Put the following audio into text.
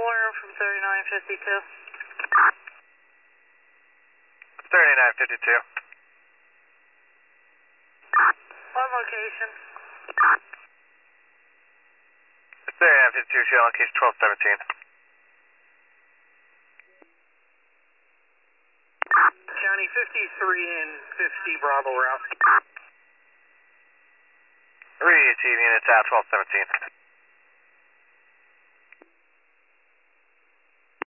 corner from 3952. 3952. On location. 3952, show location 1217. County 53 and 50 Bravo route. Read team units out 1217.